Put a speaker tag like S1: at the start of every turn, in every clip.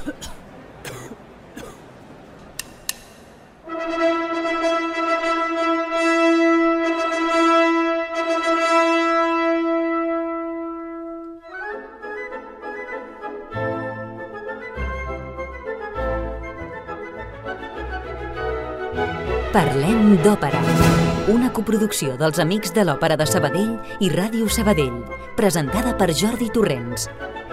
S1: Parlem d'Òpera, una coproducció dels Amics de l'Òpera de Sabadell i Ràdio Sabadell, presentada per Jordi Torrents.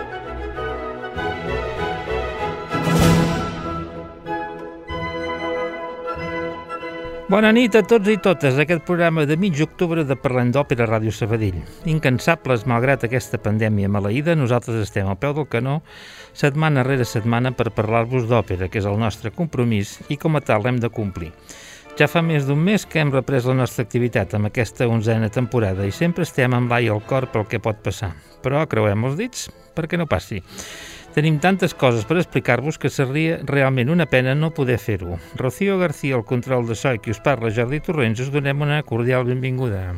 S2: Bona nit a tots i totes, aquest programa de mig octubre de Parlem d'Òpera a Ràdio Sabadell. Incansables, malgrat aquesta pandèmia maleïda, nosaltres estem al peu del canó setmana rere setmana per parlar-vos d'òpera, que és el nostre compromís i com a tal l'hem de complir. Ja fa més d'un mes que hem reprès la nostra activitat amb aquesta 11a temporada i sempre estem amb l'ai al cor pel que pot passar. Però creuem els dits perquè no passi. Tenim tantes coses per explicar-vos que seria realment una pena no poder fer-ho. Rocío García, al control de so, i qui us parla, Jordi Torrents, us donem una cordial benvinguda.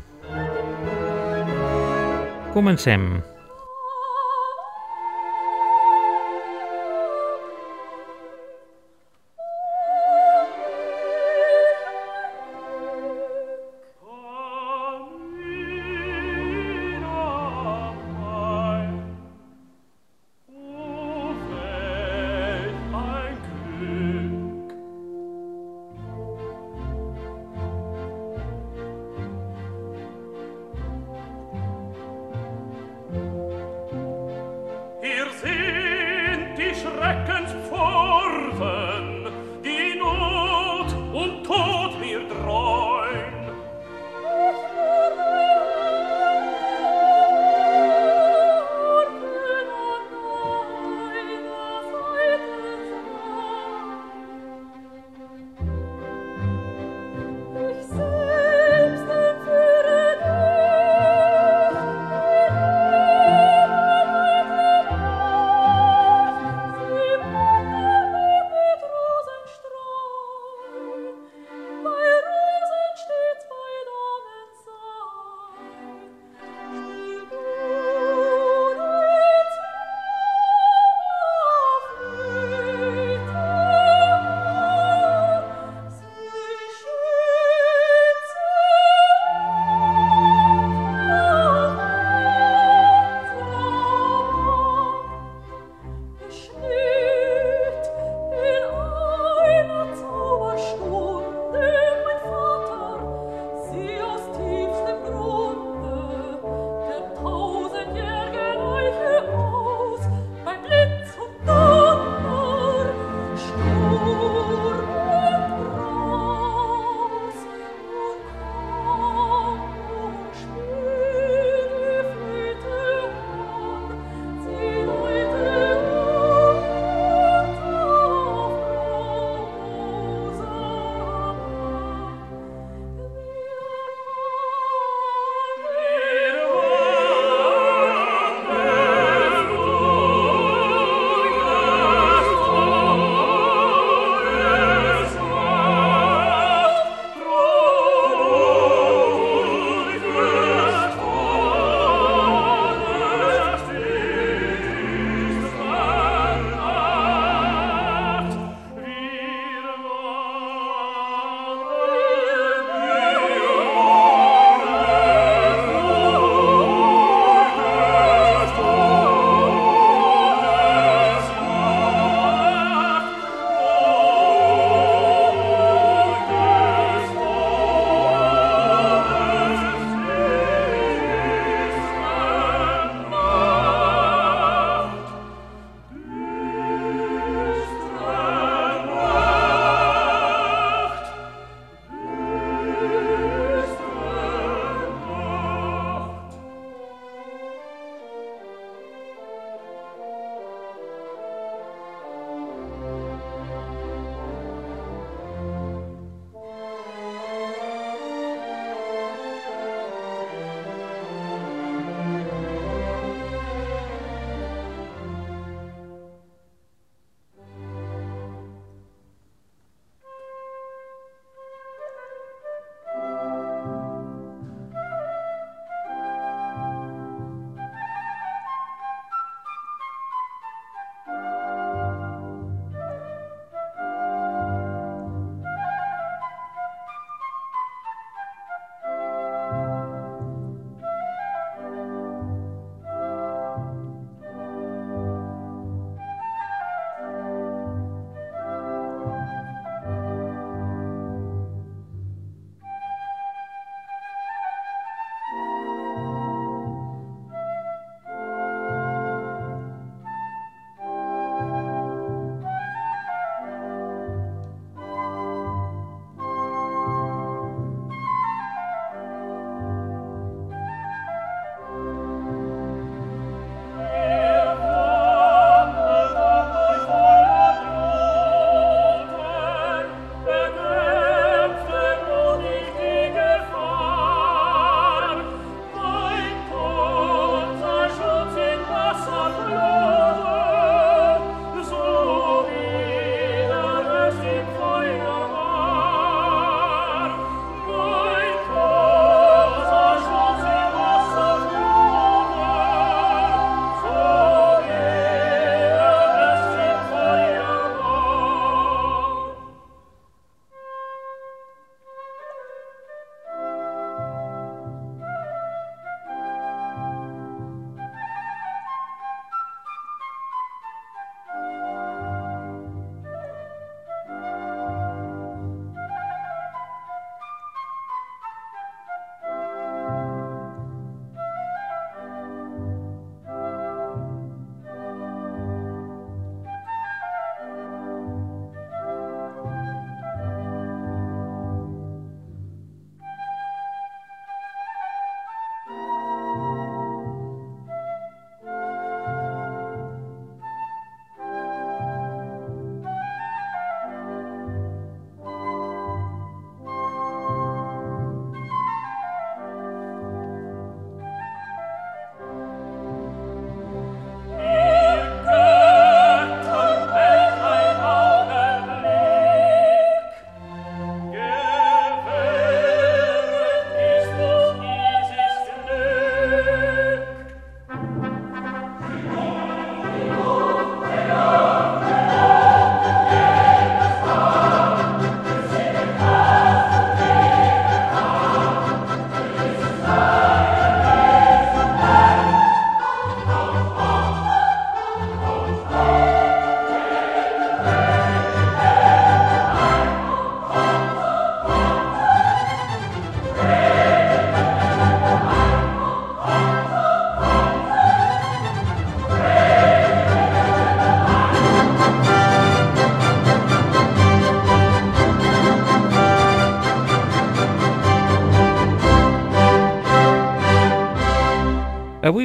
S2: Comencem.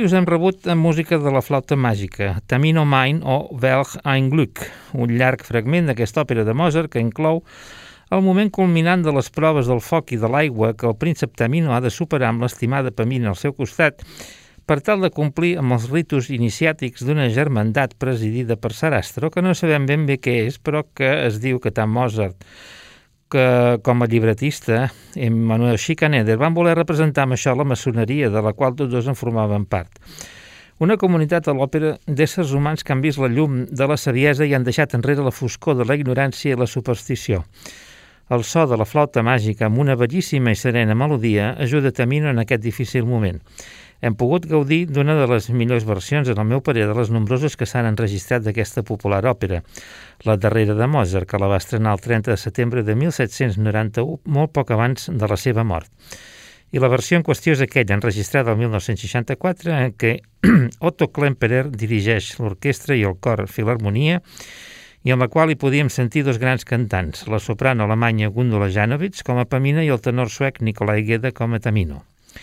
S2: us hem rebut amb música de la flauta màgica, Tamino Mein o Welch ein Glück, un llarg fragment d'aquesta òpera de Mozart que inclou el moment culminant de les proves del foc i de l'aigua que el príncep Tamino ha de superar amb l'estimada Pamina al seu costat per tal de complir amb els ritus iniciàtics d'una germandat presidida per Sarastro, que no sabem ben bé què és, però que es diu que tant Mozart que com a llibretista Emmanuel Schikaneder van voler representar amb això la maçoneria de la qual tots dos en formaven part. Una comunitat a l'òpera d'éssers humans que han vist la llum de la saviesa i han deixat enrere la foscor de la ignorància i la superstició. El so de la flauta màgica amb una bellíssima i serena melodia ajuda Tamino en aquest difícil moment. Hem pogut gaudir d'una de les millors versions, en el meu parer, de les nombroses que s'han enregistrat d'aquesta popular òpera, la darrera de Mozart, que la va estrenar el 30 de setembre de 1791, molt poc abans de la seva mort. I la versió en qüestió és aquella, enregistrada el 1964, en què Otto Klemperer dirigeix l'orquestra i el cor Filharmonia, i en la qual hi podíem sentir dos grans cantants, la soprano alemanya Gundula Janowitz com a Pamina i el tenor suec Nikolai Geda com a Tamino.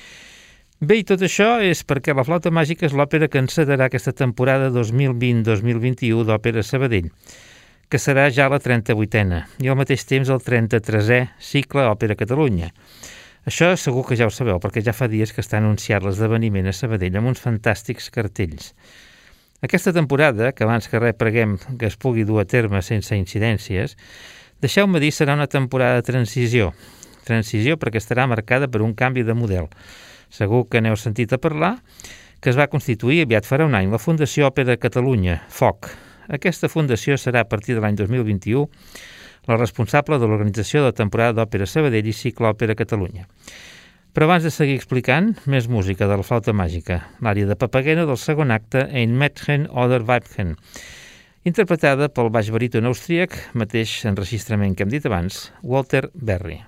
S2: Bé, i tot això és perquè La flauta màgica és l'òpera que encetarà aquesta temporada 2020-2021 d'Òpera Sabadell, que serà ja la 38a i al mateix temps el 33è cicle Òpera Catalunya. Això segur que ja ho sabeu, perquè ja fa dies que està anunciat l'esdeveniment a Sabadell amb uns fantàstics cartells. Aquesta temporada, que abans que res preguem que es pugui dur a terme sense incidències, deixeu-me dir, serà una temporada de transició. Transició perquè estarà marcada per un canvi de model. Segur que n'heu sentit a parlar, que es va constituir aviat farà un any la Fundació Òpera Catalunya, FOC. Aquesta fundació serà a partir de l'any 2021 la responsable de l'organització de la temporada d'Òpera Sabadell i cicle Òpera Catalunya. Però abans de seguir explicant, més música de la flauta màgica, l'ària de Papageno del segon acte Ein Mädchen oder Weibchen, interpretada pel baix baríton austríac, mateix enregistrament que hem dit abans, Walter Berry.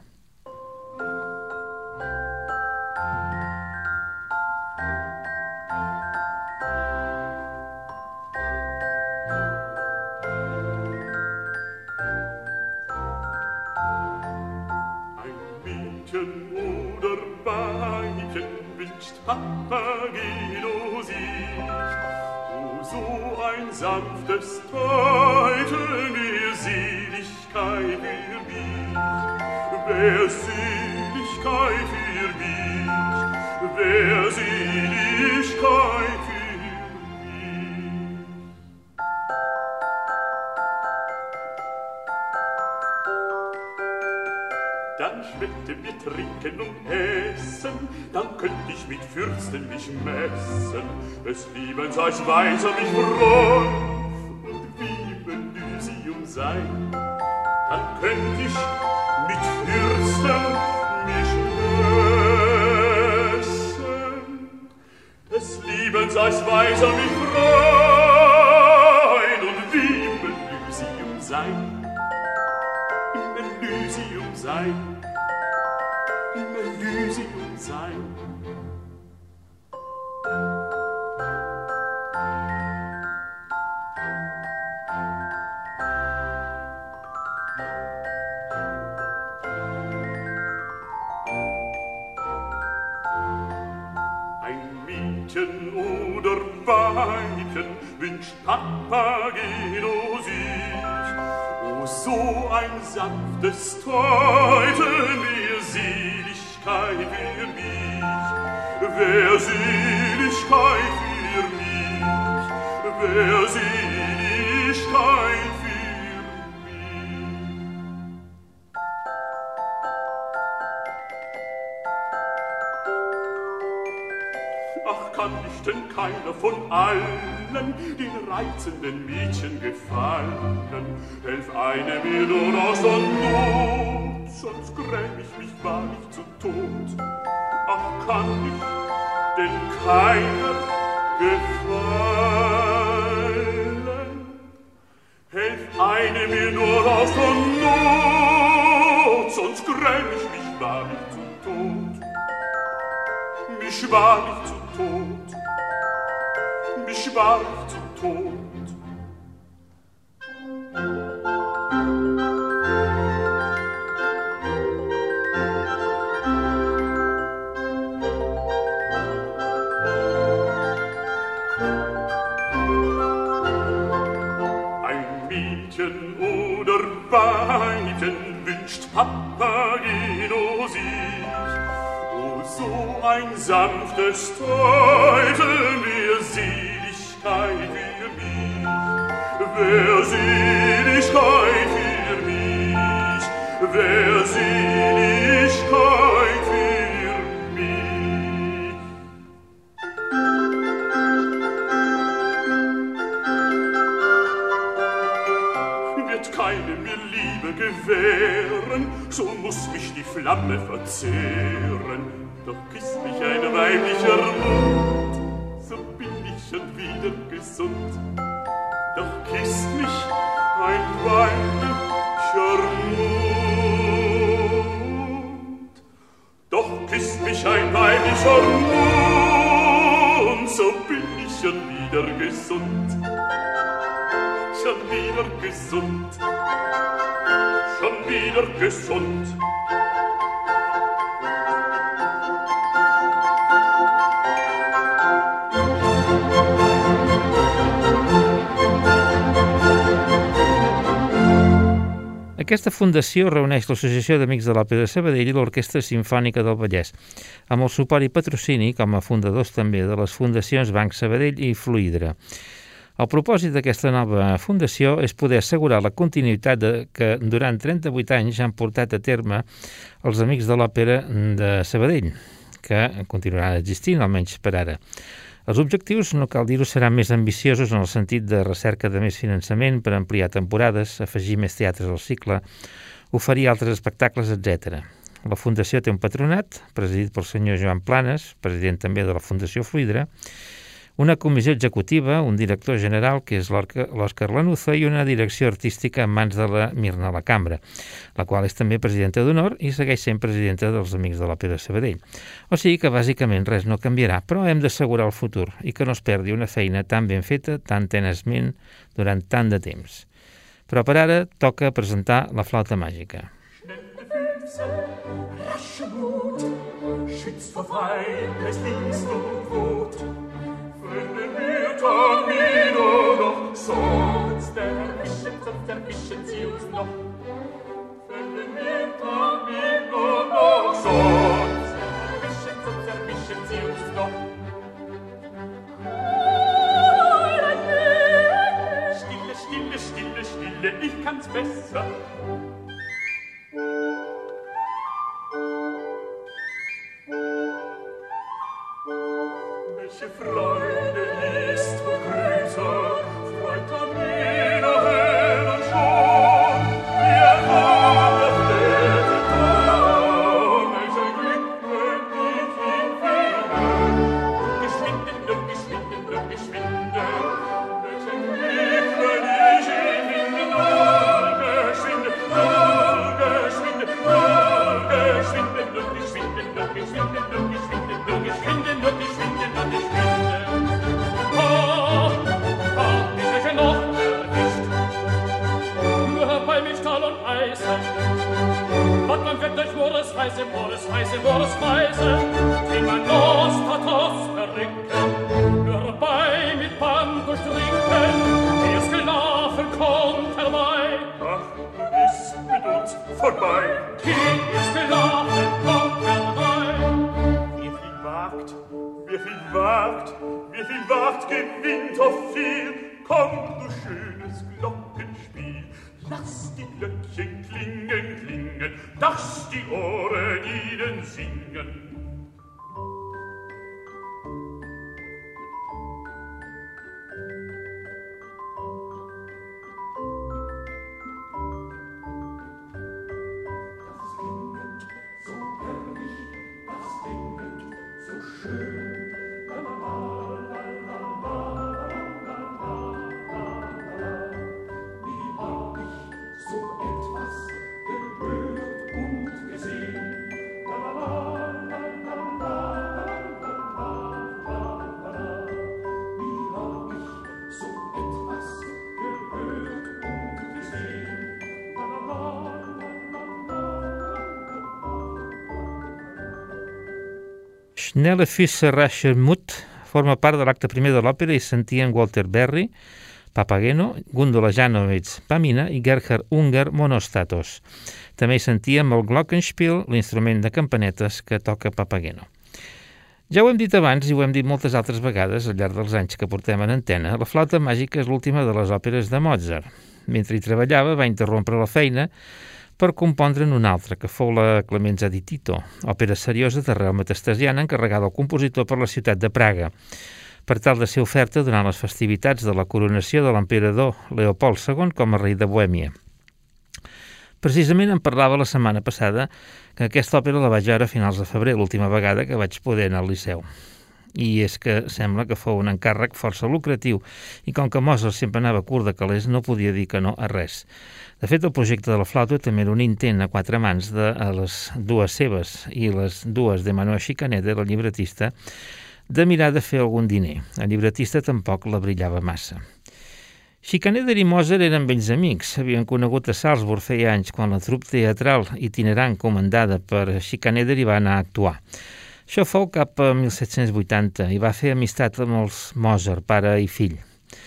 S3: Papageno sich, o so ein sanftes Deuten der Seligkeit für mich. Wer Seligkeit für mich, wer Seligkeit für mich. Dann schmeckte mir trinken und essen, dann könnt ich mit Fürsten mich messen. Es lieben sei's weiser mich freu und wie im Elysium sein. Dann könnt ich mit Fürsten mich messen. Es lieben sei's weiser mich freu und wie im Elysium sein. Im Elysium sein. Im Elysium sein. Ein Mädchen oder Weibchen wünscht Papageno sich. O so ein sanftes Deuten der Seligkeit für mich. Wer Seligkeit für mich, wer Seligkeit für mich. Ach, kann ich denn keiner von allen den reizenden Mädchen gefallen? Helf eine mir nur aus der Not, sonst gräm ich mich wahrlich zu Tod. Ach, kann ich denn keiner gefallen? Helf eine mir nur aus der Not, sonst gräm ich mich wahrlich zu Tod. Mich wahrlich zu Tod, mich wahrlich zu Tod. Mädchen oder Weibchen wünscht Papageno sich. Oh, so ein sanftes Teufel, mehr Seligkeit für mich. Wer Seligkeit für mich, wer Seligkeit für mich. Wird keine mir Liebe gewähren, so muss mich die Flamme verzehren. Doch küsst mich ein weiblicher Mund, so bin ich schon wieder gesund. Doch küsst mich ein weiblicher Mund. Doch küsst mich ein weiblicher Mund, so bin ich schon wieder gesund. Schon wieder gesund, schon wieder gesund.
S2: Aquesta fundació reuneix l'Associació d'Amics de l'Òpera de Sabadell i l'Orquestra Simfònica del Vallès, amb el suport i patrocini, com a fundadors també, de les fundacions Banc Sabadell i Fluidra. El propòsit d'aquesta nova fundació és poder assegurar la continuïtat que durant 38 anys han portat a terme els Amics de l'Òpera de Sabadell, que continuaran existint, almenys per ara. Els objectius, no cal dir-ho, seran més ambiciosos en el sentit de recerca de més finançament per ampliar temporades, afegir més teatres al cicle, oferir altres espectacles, etc. La Fundació té un patronat, presidit pel senyor Joan Planes, president també de la Fundació Fluidra, una comissió executiva, un director general, que és l'Òscar Lanuza, i una direcció artística en mans de la Mirna Lacambra, la qual és també presidenta d'honor i segueix sent presidenta dels Amics de l'Òpera de Sabadell. O sigui que bàsicament res no canviarà, però hem d'assegurar el futur i que no es perdi una feina tan ben feta, tan tenaçment, durant tant de temps. Però per ara toca presentar la flauta màgica.
S3: Rasche Mut, schützt vor Feindes Dienst und Wut. Wenn wir Tamino noch, sonst erwischen sie uns noch. Wenn wir Tamino noch, sonst erwischen sie uns noch. Stille, stille, stille, stille, ich kann's besser. Welche Freude ist und größer, freut Tamino hell und schon, wie erwartet Fläte Traum, welch ein Glück, wenn ich ihn finde. Geschwinde, geschwinde, geschwinde, welch ein Glück, wenn ich ihn finde. Geschwinde, geschwinde, geschwinde, geschwinde, geschwinde, geschwinde, geschwinde, Reise, immer nostra tosta rinken, nur bei mit Band durchtrinken, wie es gelaufen kommt herbei. Ach, ist mit uns vorbei. Wie es gelaufen kommt herbei. Wer viel wagt, wer viel wagt, wer viel wagt, gewinnt oft viel. Komm, du schönes Glockenspiel, lass die Glöckchen klingen, klingen, dass die Ohren ihnen singen.
S2: Schnelle Füsse, rascher Mut forma part de l'acte primer de l'òpera i sentia en Walter Berry, Papageno, Gundula Janowitz Pamina i Gerhard Unger Monostatos. També hi sentíem el Glockenspiel, l'instrument de campanetes que toca Papageno. Ja ho hem dit abans i ho hem dit moltes altres vegades al llarg dels anys que portem en antena, la flauta màgica és l'última de les òperes de Mozart. Mentre hi treballava va interrompre la feina per compondre'n una altra, que fou la Clemenza di Tito, òpera seriosa d'arrel metastasiana encarregada al compositor per la ciutat de Praga, per tal de ser oferta durant les festivitats de la coronació de l'emperador Leopold II com a rei de Bohèmia. Precisament em parlava la setmana passada que aquesta òpera la vaig veure a finals de febrer, l'última vegada que vaig poder anar al Liceu. I és que sembla que fou un encàrrec força lucratiu i com que Mozart sempre anava curt de calés no podia dir que no a res. De fet, el projecte de la flauta també era un intent a 4 mans de les dues seves i les dues de Manuel Schikaneder, el llibretista, de mirar de fer algun diner. El llibretista tampoc la brillava massa. Schikaneder i Mozart eren vells amics. S'havien conegut a Salzburg feia anys quan la trup teatral itinerant comandada per Schikaneder hi va anar a actuar. Això fou cap a 1780 i va fer amistat amb els Mozart, pare i fill.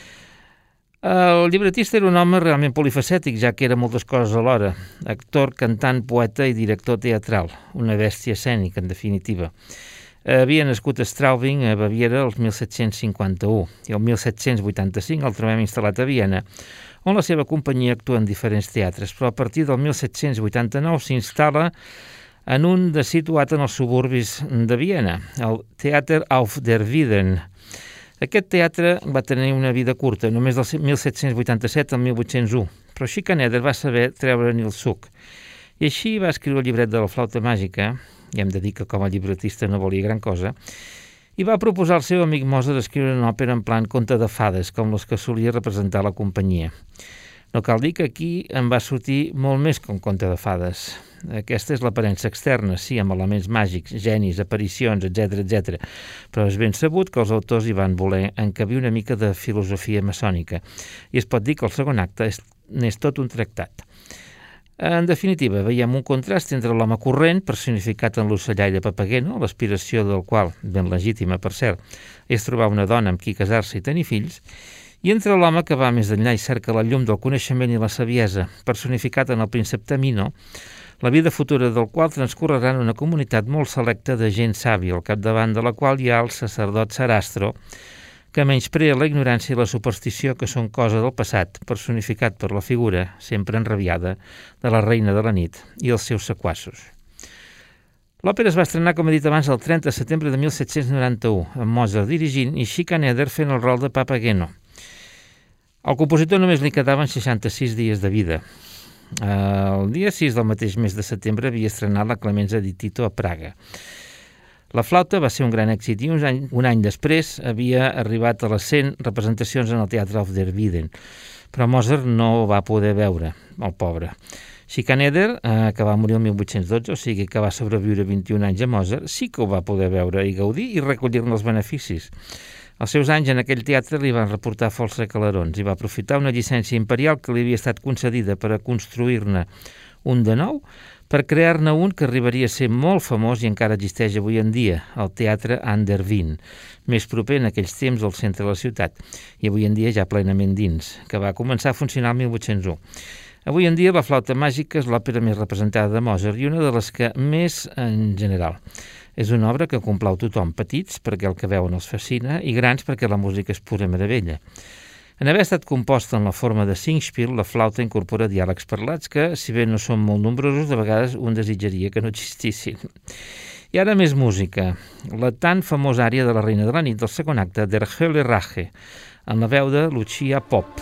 S2: El llibretista era un home realment polifacètic, ja que era moltes coses alhora. Actor, cantant, poeta i director teatral. Una bèstia escènica, en definitiva. Havia nascut a Straubing, a Baviera, el 1751, i el 1785 el trobem instal·lat a Viena, on la seva companyia actua en diferents teatres, però a partir del 1789 s'instal·la en un de situat en els suburbis de Viena, el Theater auf der Wieden. Aquest teatre va tenir una vida curta, només del 1787 al 1801, però Schikaneder va saber treure-n'hi el suc. I així va escriure el llibret de la flauta màgica, i hem de dir que com a llibretista no volia gran cosa, i va proposar al seu amic Mozart escriure una òpera en plan conte de fades, com les que solia representar la companyia. No cal dir que aquí en va sortir molt més que un conte de fades. Aquesta és l'aparença externa, sí, amb elements màgics, genis, aparicions, etc., però és ben sabut que els autors hi van voler encabir una mica de filosofia maçònica, i es pot dir que el segon acte n'és tot un tractat. En definitiva, veiem un contrast entre l'home corrent, personificat en l'ocellaire Papageno, l'aspiració del qual, ben legítima per cert, és trobar una dona amb qui casar-se i tenir fills, i entre l'home que va més enllà i cerca la llum del coneixement i la saviesa, personificat en el príncep Tamino, la vida futura del qual transcorrerà en una comunitat molt selecta de gent sàvia, al capdavant de la qual hi ha el sacerdot Sarastro, que menysprea la ignorància i la superstició que són cosa del passat, personificat per la figura, sempre enrabiada, de la reina de la nit i els seus sequassos. L'òpera es va estrenar, com he dit abans, el 30 de setembre de 1791, amb Mozart dirigint i Schikaneder fent el rol de Papageno. Al compositor només li quedaven 66 dies de vida. El dia 6 del mateix mes de setembre havia estrenat la Clemenza di Tito a Praga. La flauta va ser un gran èxit i un any després havia arribat a les 100 representacions en el Theater auf der Wieden, però Mozart no ho va poder veure, el pobre. Schikaneder, que va morir el 1812, o sigui que va sobreviure 21 anys a Mozart, sí que ho va poder veure i gaudir i recollir-ne els beneficis. Els seus anys en aquell teatre li van reportar força calarons i va aprofitar una llicència imperial que li havia estat concedida per a construir-ne un de nou, per crear-ne un que arribaria a ser molt famós i encara existeix avui en dia, el Teatre an der Wien, més proper en aquells temps al centre de la ciutat, i avui en dia ja plenament dins, que va començar a funcionar el 1801. Avui en dia la flauta màgica és l'òpera més representada de Mozart i una de les que més en general. És una obra que complau tothom, petits perquè el que veuen els fascina i grans perquè la música és pura meravella. En haver estat composta en la forma de Singspiel, la flauta incorpora diàlegs parlats que, si bé no són molt nombrosos, de vegades un desitjaria que no existissin. I ara més música. La tan famosa ària de la Reina de la Nit del segon acte, Der Hölle Rache, en la veu de Lucia Popp.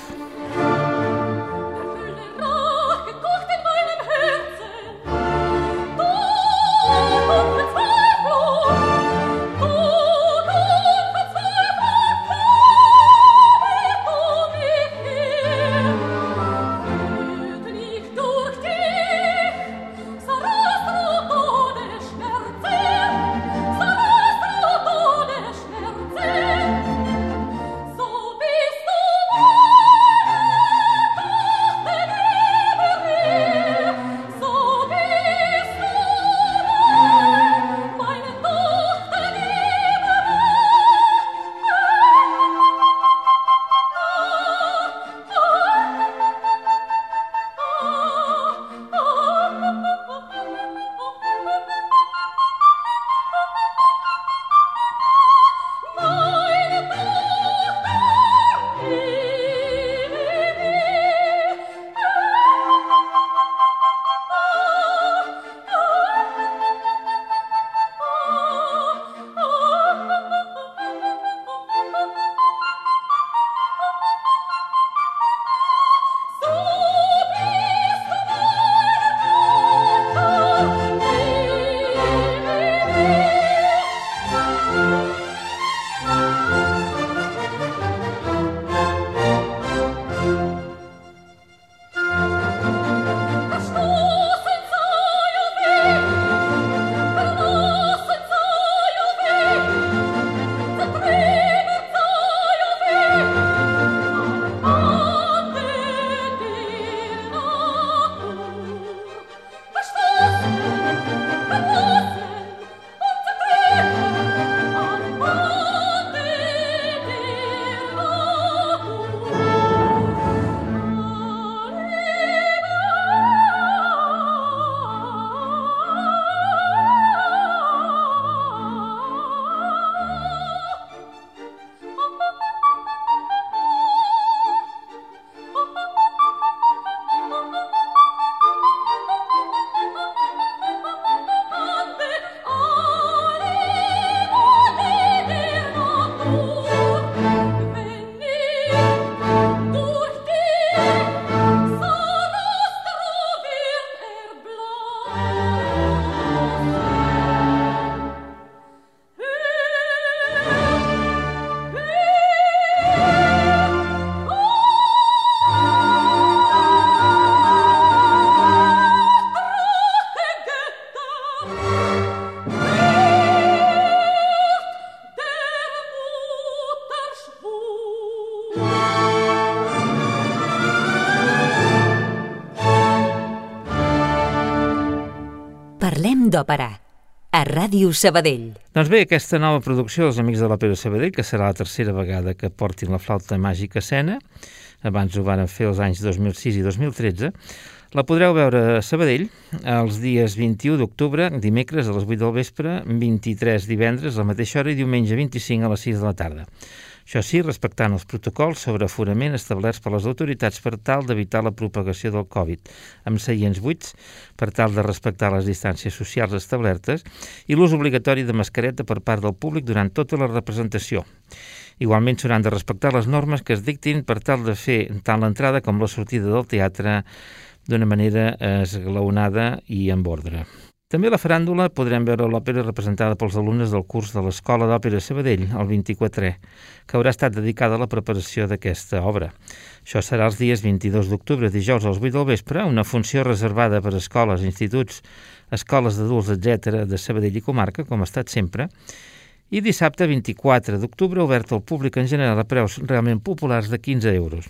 S1: Parlem d'òpera, a Ràdio Sabadell.
S2: Doncs bé, aquesta nova producció dels Amics de l'Òpera Sabadell, que serà la tercera vegada que portin la flauta màgica a escena, abans ho van fer els anys 2006 i 2013, la podreu veure a Sabadell els dies 21 d'octubre, dimecres a les 8 del vespre, 23 divendres a la mateixa hora i diumenge 25 a les 6 de la tarda. Això sí, respectant els protocols sobre aforament establerts per les autoritats per tal d'evitar la propagació del Covid, amb seients buits per tal de respectar les distàncies socials establertes i l'ús obligatori de mascareta per part del públic durant tota la representació. Igualment s'hauran de respectar les normes que es dictin per tal de fer tant l'entrada com la sortida del teatre d'una manera esglaonada i amb ordre. També a la faràndula podrem veure l'òpera representada pels alumnes del curs de l'Escola d'Òpera Sabadell, el 24è, que haurà estat dedicada a la preparació d'aquesta obra. Això serà els dies 22 d'octubre, dijous als 8 del vespre, una funció reservada per escoles, instituts, escoles d'adults, etc., de Sabadell i comarca, com ha estat sempre, i dissabte 24 d'octubre, oberta al públic en general a preus realment populars de 15 euros.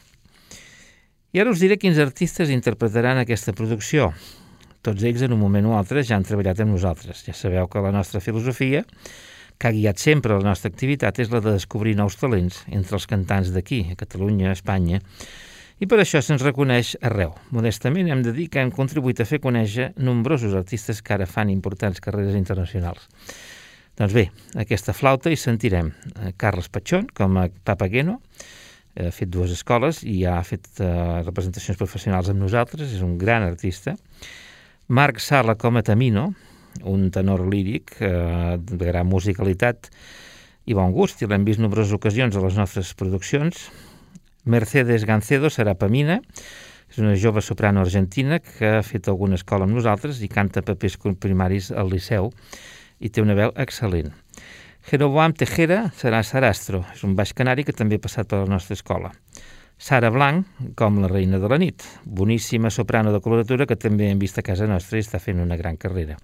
S2: I ara us diré quins artistes interpretaran aquesta producció. Tots ells, en un moment o altre, ja han treballat amb nosaltres. Ja sabeu que la nostra filosofia, que ha guiat sempre la nostra activitat, és la de descobrir nous talents entre els cantants d'aquí, a Catalunya, a Espanya, i per això se'ns reconeix arreu. Modestament hem de dir que hem contribuït a fer conèixer nombrosos artistes que ara fan importants carreres internacionals. Doncs bé, aquesta flauta hi sentirem Carles Pachón com a Papageno, ha fet 2 escoles i ha fet representacions professionals amb nosaltres, és un gran artista. Marc Sala com a Tamino, un tenor líric de gran musicalitat i bon gust, i l'hem vist nombroses ocasions a les nostres produccions. Mercedes Gancedo serà Pamina, és una jove soprano argentina que ha fet alguna escola amb nosaltres i canta papers primaris al Liceu i té una veu excel·lent. Jeroboam Tejera serà Sarastro, és un baix canari que també ha passat per la nostra escola. Sara Blanc, com la reina de la nit, boníssima soprano de coloratura que també hem vist a casa nostra i està fent una gran carrera.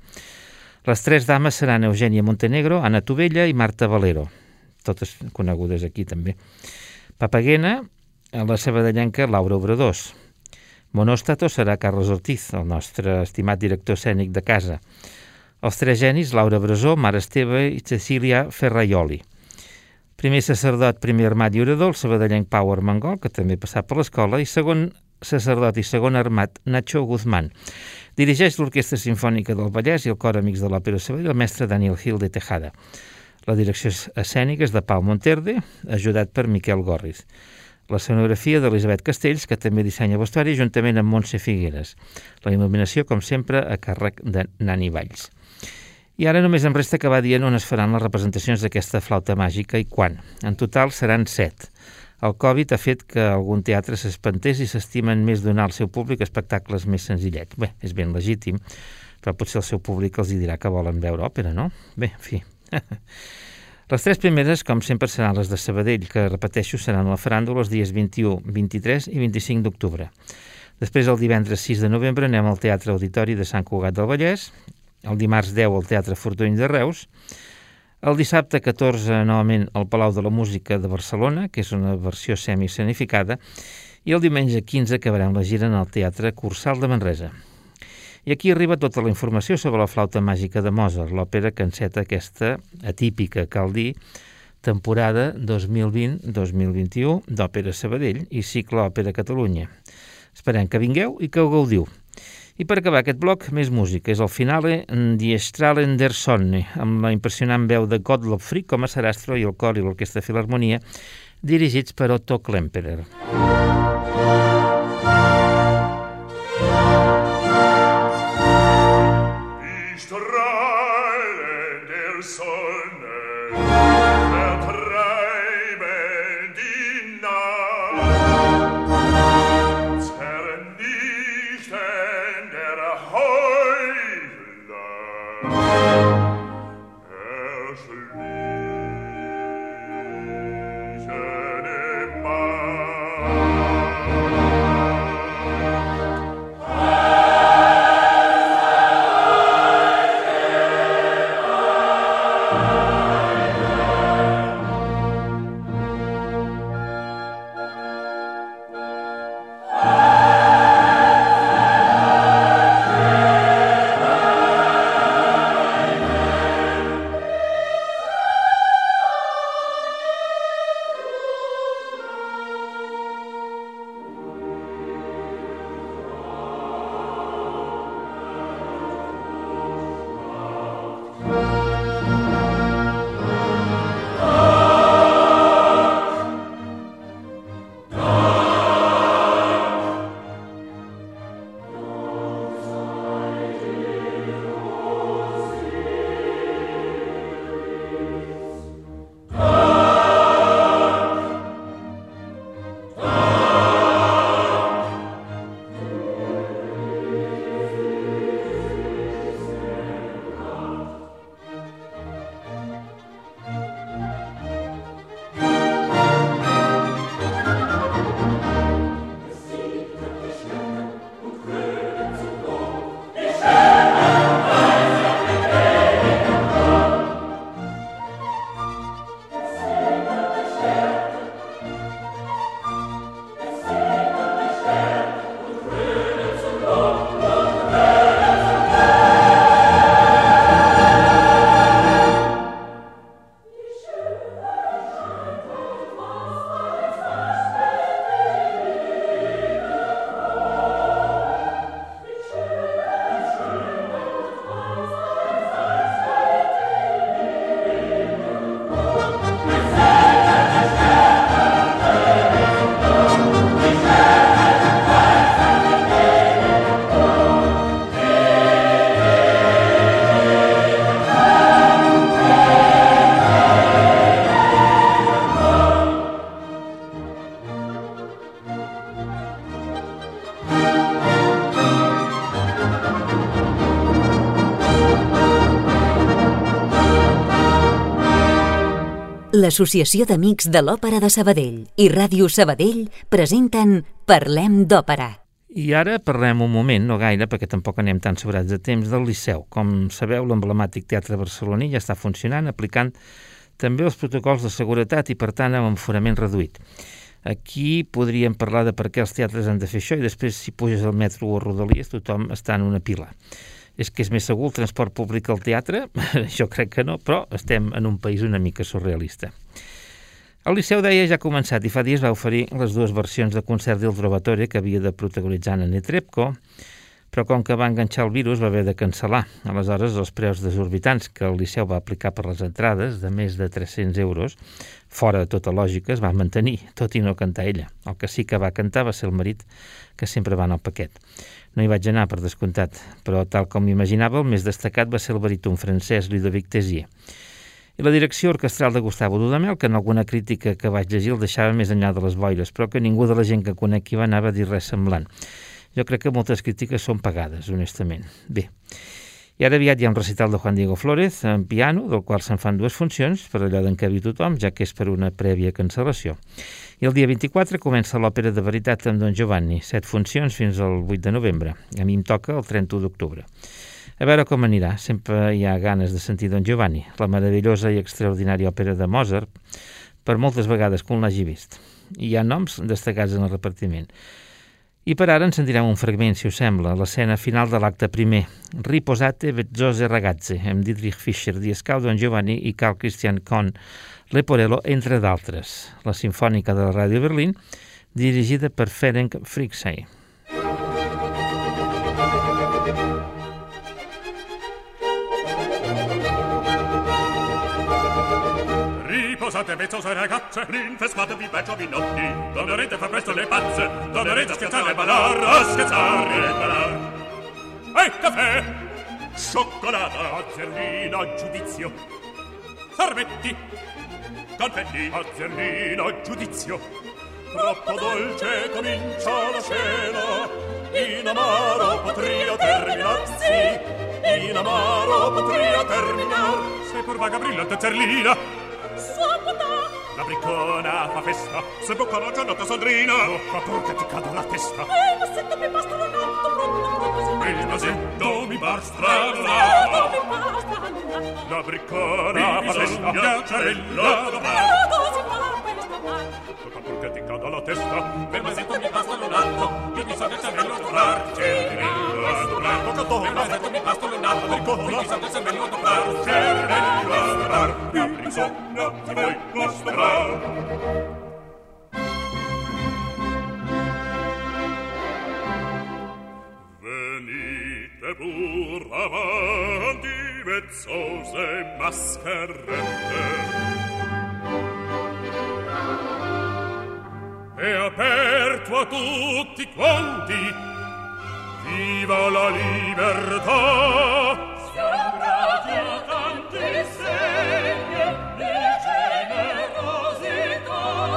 S2: Les 3 dames seran Eugènia Montenegro, Anna Tovella i Marta Valero, totes conegudes aquí també. Papagena, la sabadellenca Laura Obradors. Monòstato serà Carles Ortiz, el nostre estimat director escènic de casa. Els 3 genis, Laura Brasó, Mare Esteve i Cecília Ferraioli. Primer sacerdot, primer armat i orador, el sabadellenc Pau Armengol, que també ha passat per l'escola, i segon sacerdot i segon armat, Nacho Guzmán. Dirigeix l'Orquestra Simfònica del Vallès i el Cor Amics de l'Òpera Sabadell, el mestre Daniel Gil de Tejada. La direcció escènica és de Pau Monterde, ajudat per Miquel Gorris. La escenografia d'Elisabet Castells, que també dissenya vestuari, juntament amb Montse Figueres. La il·luminació, com sempre, a càrrec de Nani Valls. I ara només em resta acabar dient on es faran les representacions d'aquesta flauta màgica i quan. En total seran 7. El Covid ha fet que algun teatre s'espantés i s'estimen més donar al seu públic espectacles més senzillets. Bé, és ben legítim, però potser el seu públic els dirà que volen veure òpera, no? Bé, en fi. Les 3 primeres, com sempre, seran les de Sabadell, que, repeteixo, seran a la faràndula els dies 21, 23 i 25 d'octubre. Després, el divendres 6 de novembre, anem al Teatre Auditori de Sant Cugat del Vallès, el dimarts 10 al Teatre Fortuny de Reus, el dissabte 14 novament al Palau de la Música de Barcelona, que és una versió semi-escenificada, i el diumenge 15 acabarem la gira en el Teatre Cursal de Manresa. I aquí arriba tota la informació sobre la flauta màgica de Mozart, l'òpera que enceta aquesta atípica, cal dir, temporada 2020-2021 d'Òpera Sabadell i cicle Òpera Catalunya. Esperem que vingueu i que ho gaudiu. I per acabar aquest bloc, més música. És el finale Die Strahlen der Sonne, amb la impressionant veu de Gottlob Fricke com a Sarastro i el cor i l'Orquestra Filharmonia, dirigits per Otto Klemperer.
S3: Die Strahlen der Sonne vertreiben die Nacht, zernichten der Heuchler, erschlichen im Markt.
S1: l'Associació d'Amics de l'Òpera de Sabadell i Ràdio Sabadell presenten Parlem d'Òpera.
S2: I ara parlem un moment, no gaire, perquè tampoc anem tan sobrats de temps, del Liceu. Com sabeu, l'emblemàtic teatre barceloní ja està funcionant, aplicant també els protocols de seguretat i, per tant, amb enforament reduït. Aquí podríem parlar de per què els teatres han de fer això i després, si puges al metro o a Rodalies, tothom està en una pila. És que és més segur el transport públic al teatre? Jo crec que no, però estem en un país una mica surrealista. El Liceu, deia, ja ha començat i fa dies va oferir les dues versions de concert del Trovatore que havia de protagonitzar Anna Netrebko, però com que va enganxar el virus va haver de cancel·lar. Aleshores, els preus desorbitants que el Liceu va aplicar per les entrades, de més de 300 euros, fora de tota lògica, es va mantenir, tot i no cantar ella. El que sí que va cantar va ser el marit, que sempre va en el paquet. No hi vaig anar, per descomptat, però tal com m'imaginava, el més destacat va ser el baríton francès Ludovic Tézier. I la direcció orquestral de Gustavo Dudamel, que en alguna crítica que vaig llegir el deixava més enllà de les boires, però que ningú de la gent que conec hi va anar a dir res semblant. Jo crec que moltes crítiques són pagades, honestament. Bé, i ara aviat hi ha un recital de Juan Diego Flórez en piano, del qual se'n fan dues funcions, per allò d'en cabi tothom, ja que és per una prèvia cancel·lació. I el dia 24 comença l'òpera de veritat amb Don Giovanni, 7 funcions fins al 8 de novembre. A mi em toca el 31 d'octubre. A veure com anirà, sempre hi ha ganes de sentir Don Giovanni, la meravellosa i extraordinària òpera de Mozart, per moltes vegades que un l'hagi vist. I hi ha noms destacats en el repartiment. I per ara ens sentirem un fragment, si us sembla, l'escena final de l'acte primer, Riposate vezzose ragazze, amb Dietrich Fischer, Dieskau, Don Giovanni i Carl Christian Kohn, Leporello, entre d'altres. La Simfònica de la Ràdio Berlín, dirigida per Ferenc Fricsay.
S3: Riposate vezzose ragazze, rinfrescatevi per giovinotti, tornerete a far presto le pazze, tornerete a scherzare e ballare, a scherzare e ballare. Caffè, cioccolata, azzerlina, giudizio, sorbetti, confetti, azzerlina, giudizio. Troppo dolce comincia la cena, in amaro potria terminar, sì, in amaro potria terminar. Sei pur vaga brillante azzerlina, la briccona fa festa, se bocca la giornata sandrina, bocca pur che ti cade la testa. Il massetto mi basta l'anotto, pronto, il massetto mi basta l'anotto, la briccona fa festa, piacerella da far, bocca pur che ti cade la testa. Il massetto mi basta l'anotto, mi bisogna cervello da far, cervello da far, bocca pur il massetto mi basta l'anotto, mi bisogna cervello da far, cervello da far, mi bisogna di voi mostrare. Venite pur avanti, vezzose mascherette, è aperto a tutti quanti, viva la libertà. Siamo grati a tanti segni di generosità,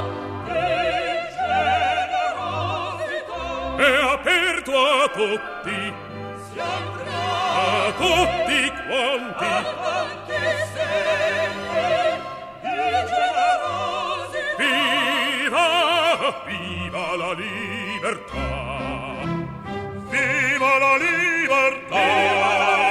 S3: è aperto a tutti, siamo grati a tutti quanti, a tanti segni di generosità. Viva, viva la libertà, viva la libertà, viva la libertà.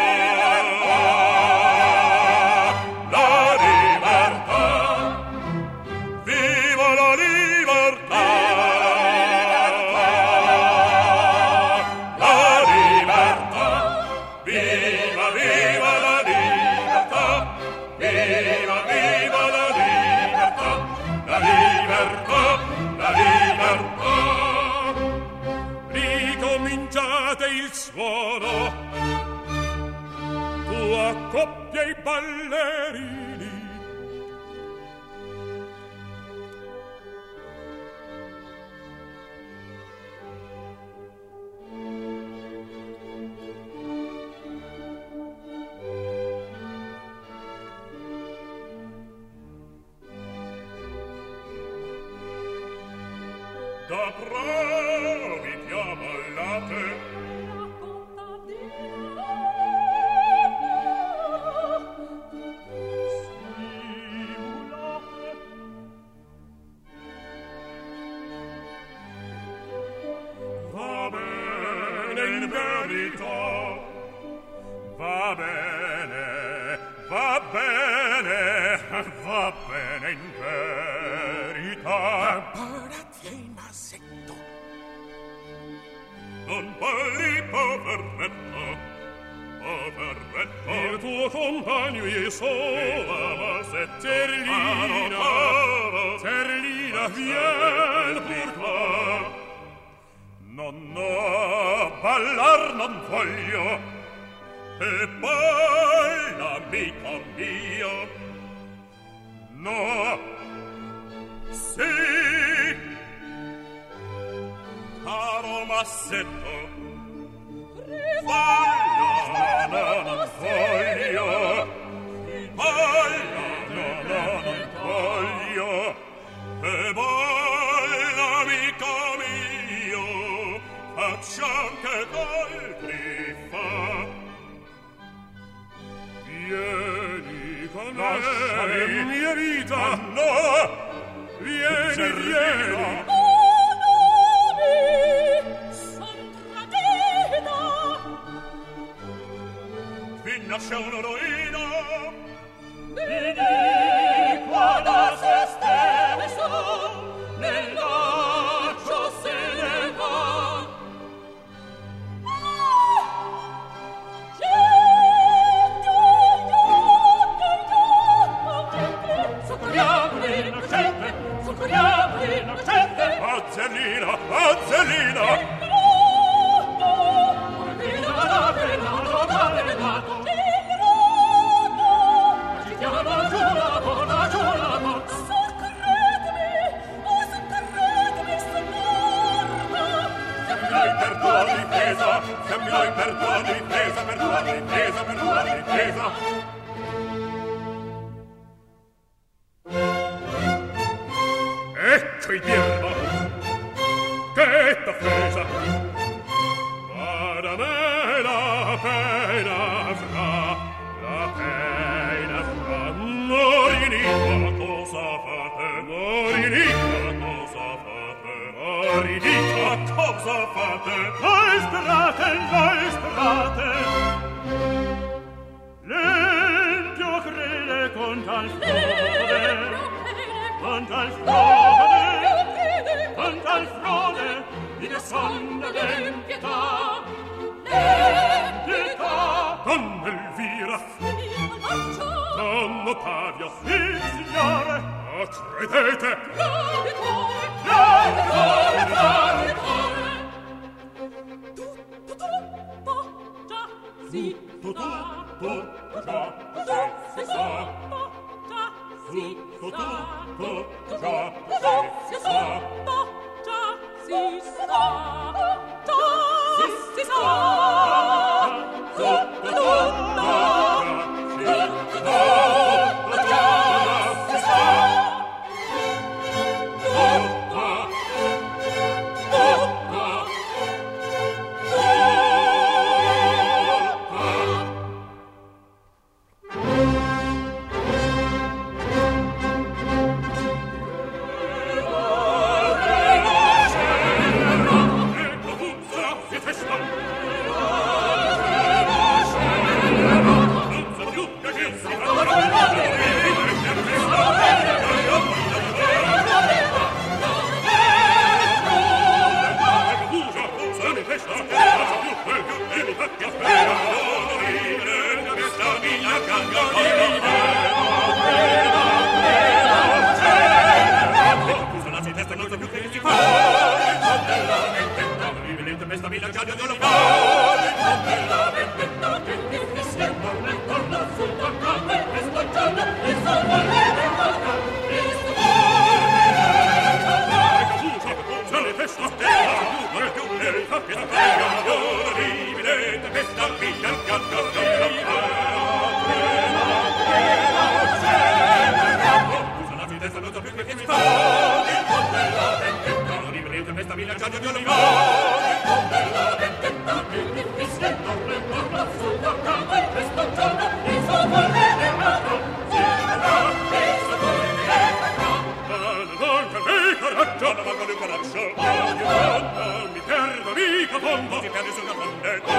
S3: Il suono, tu accoppia i ballerini, da bravi chiamallate. verità. Va bene, va bene, va bene in verità. Masetto. Non balli, poveretto, poveretto. Il tuo compagno io sono, Masetto. Terlina, Terlina, vien pur qua. No, ballar non voglio. E balla, amico mio. No, sì, caro Masetto, balla, no, non voglio. Balla, no, non voglio. E balla, amico mio, facciam che d'altri fa. Vieni con me, lasciami mia vita. No, vieni, vieni.
S4: Oh, no, son tradita.
S3: Vi nasce un'eroina.
S4: Vieni qua da se stesso, nel ghiaccio se ne va.
S3: Azzellina, Azzellina! Per tua difesa, per tua difesa, per tua difesa, per tua difesa. Ecco il birbo, che t'offesa. Vada me la pena fra, la pena fra. Morini, cosa fate? Morini, cosa fate? Morini, cosa fate? Maestrate, maestrate. L'empio crede con tal frode, con tal frode, con tal frode, di desonda l'empietà, l'empietà. Donna Elvira, Don Ottavio, il signore, credete, traditore, traditore, traditore. Tutto già si sa, tutto già si sa, tutto già si sa, già si sa, già si sa, tutto Mi perdo mica fondo, si perde sul caponetto.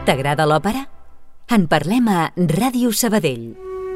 S1: T'agrada l'òpera? En parlem a Ràdio Sabadell.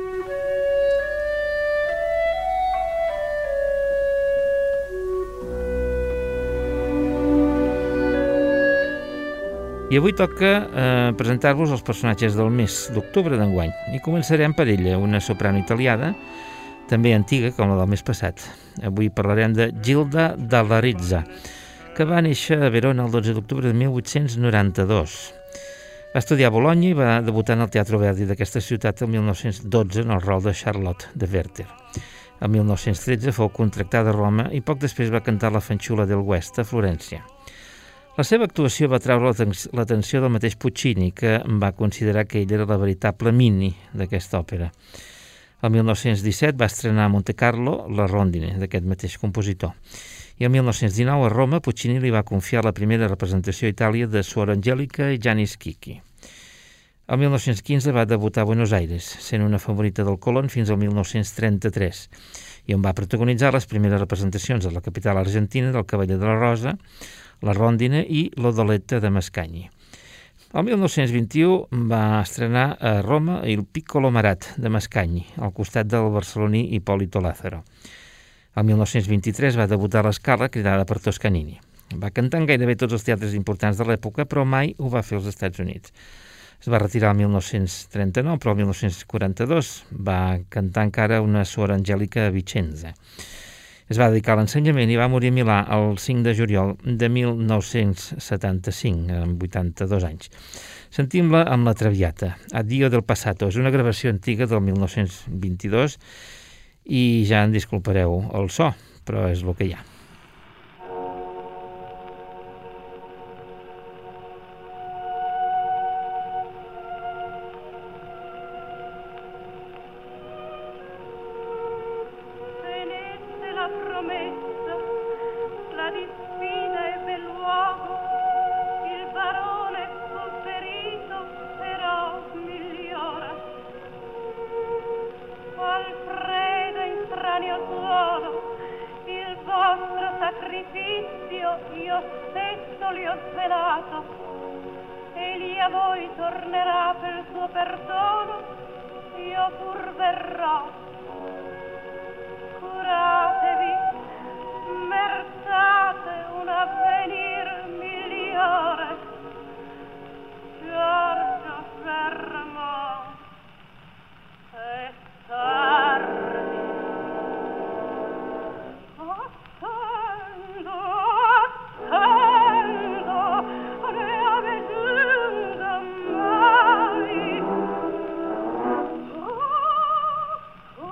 S2: I avui toca presentar-vos els personatges del mes d'octubre d'enguany. I començarem per ella, una soprano italiana, també antiga com la del mes passat. Avui parlarem de Gilda Dalla Rizza, que va néixer a Verona el 12 d'octubre de 1892. Va estudiar a Bologna i va debutar en el Teatro Verdi d'aquesta ciutat el 1912 en el rol de Charlotte de Werther. El 1913 fou contractada a Roma i poc després va cantar la Fanciulla del West a Florència. La seva actuació va treure l'atenció del mateix Puccini, que va considerar que ell era la veritable Minnie d'aquesta òpera. El 1917 va estrenar a Monte Carlo la Rondine d'aquest mateix compositor. I el 1919 a Roma Puccini li va confiar la primera representació a Itàlia de Suor Angelica i Gianni Schicchi. El 1915 va debutar a Buenos Aires, sent una favorita del Colón fins al 1933, i on va protagonitzar les primeres representacions a la capital argentina del Cavaller de la Rosa, la Rondine i l'Odoletta de Mascagni. El 1921 va estrenar a Roma il Piccolo Marat de Mascagni, al costat del barceloní Hipólito Lázaro. El 1923 va debutar a l'Scala, cridada per Toscanini. Va cantar en gairebé tots els teatres importants de l'època, però mai ho va fer als Estats Units. Es va retirar el 1939, però el 1942 va cantar encara una Suor Angelica a Vicenza. Es va dedicar a l'ensenyament i va morir a Milà el 5 de juliol de 1975, amb 82 anys. Sentim-la amb la Traviata, Addio del Passato. És una gravació antiga del 1922 i ja en disculpareu el so, però és el que hi ha.
S5: Io stesso li ho svelato, egli a voi tornerà per suo perdono, io pur verrò. Curatevi, merzate un avvenir migliore. Giorgio fermo, è tardi. Oh,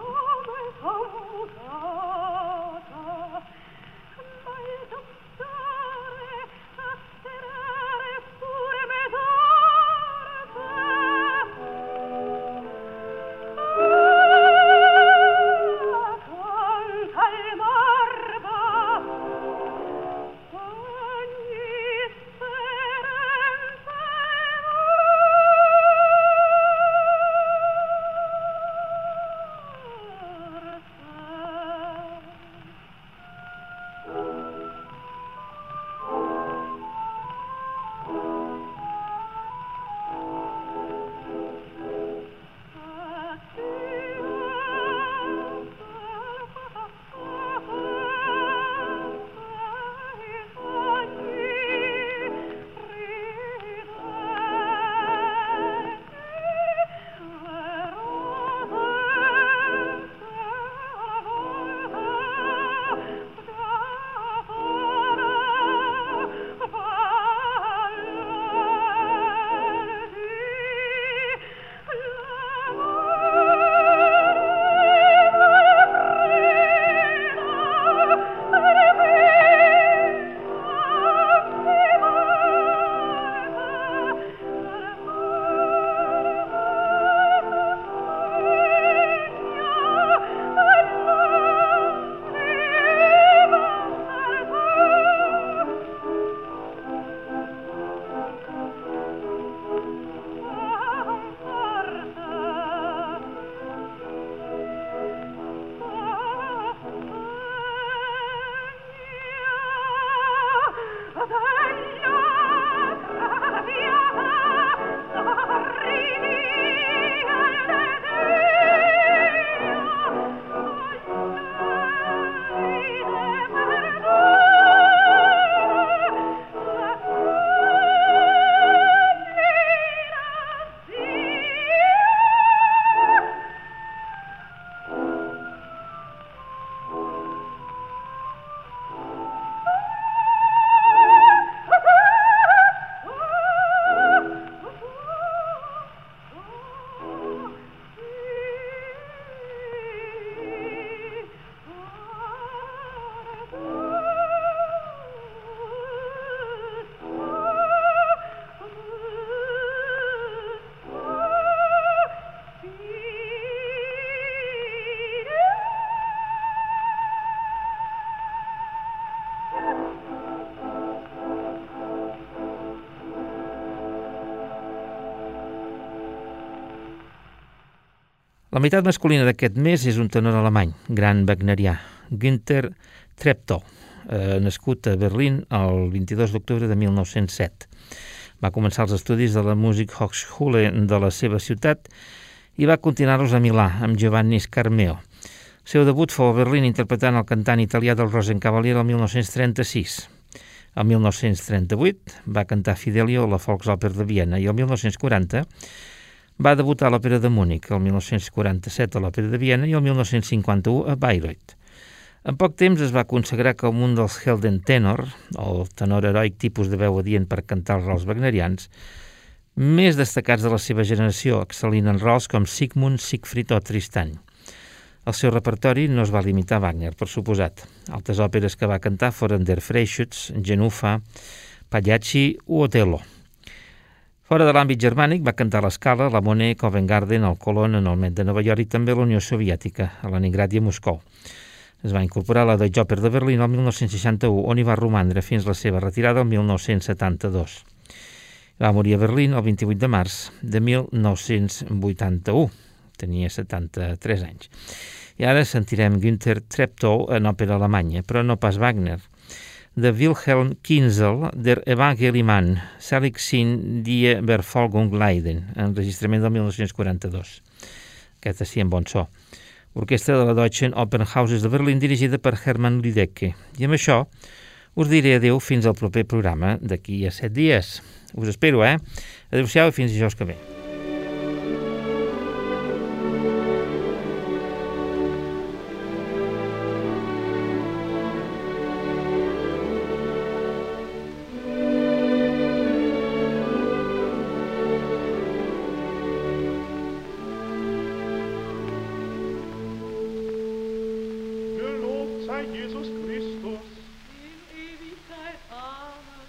S2: La meitat masculina d'aquest mes és un tenor alemany, gran wagnerià, Günther Treptow, nascut a Berlín el 22 d'octubre de 1907. Va començar els estudis de la Musikhochschule de la seva ciutat i va continuar-los a Milà, amb Giovanni Scarmeo. El seu debut fou a Berlín interpretant el cantant italià del Rosenkavalier el 1936. El 1938 va cantar Fidelio a la Volksoper de Viena i el 1940 va debutar a l'Òpera de Múnich, el 1947 a l'Òpera de Viena i el 1951 a Bayreuth. En poc temps es va consagrar com un dels Helden tenor, o tenor heroic tipus de veu adient per cantar els rols wagnerians, més destacats de la seva generació, excel·lint en rols com Sigmund, Siegfried o Tristan. El seu repertori no es va limitar a Wagner, per suposat. Altres òperes que va cantar foren Der Freischütz, Genufa, Pagliacci o Otello. Fora de l'àmbit germànic va cantar a l'Escala, la Monet, Covent Garden, el Colón, en el Met de Nova York i també a la Unió Soviètica, a Leningrad i a Moscou. Es va incorporar a la Deutsche Oper de Berlín el 1961, on hi va romandre fins la seva retirada el 1972. Va morir a Berlín el 28 de març de 1981. Tenia 73 anys. I ara sentirem Günther Treptow en òpera alemanya, però no pas Wagner, de Wilhelm Kinzel, Der Evangeliemann, Selig sind die Verfolgung leiden, enregistrament del 1942. Aquesta sí, en bon so. Orquestra de la Deutschen Opernhauses de Berlín, dirigida per Hermann Liedecke. I amb això us diré adeu fins al proper programa d'aquí a 7 dies. Us espero, Adéu-siau i fins dijous que ve.
S3: Jesus Christus.
S4: In Ewigkeit. Amen.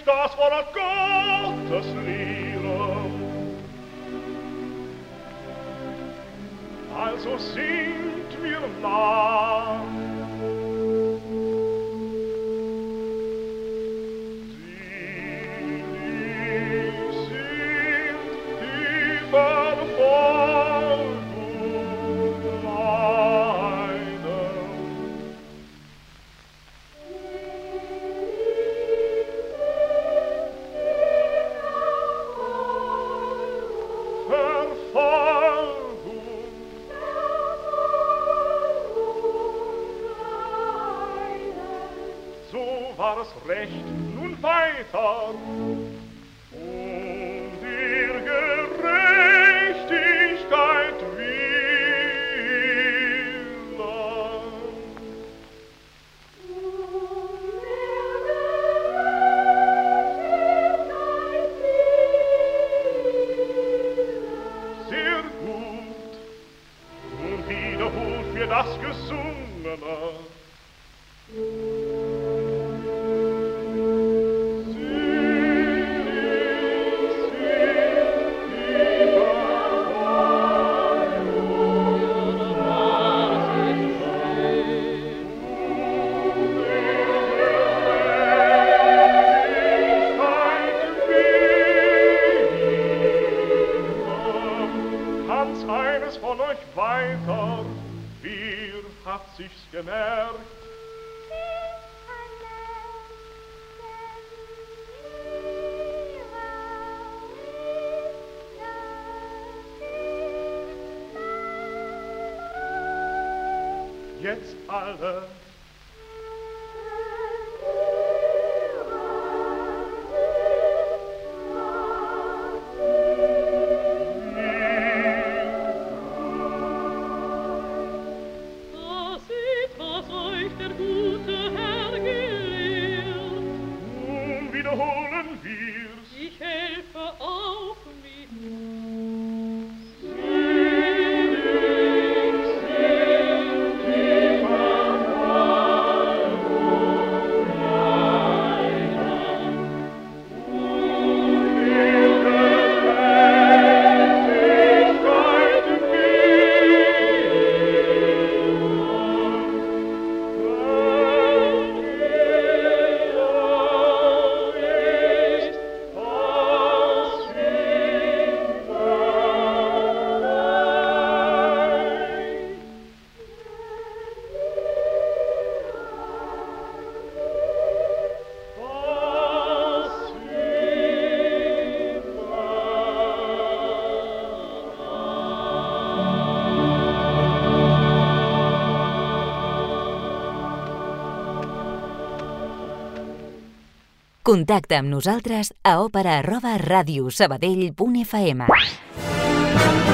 S3: das Wort Gottes lehren. Also singt mir nach. Recht nun weiter und der Gerechtigkeit willen. Sehr gut, nun wiederholt mir das Gesungene. Sich's gemerkt. Jetzt alle.
S1: Contacta amb nosaltres a òpera@radiosabadell.fm.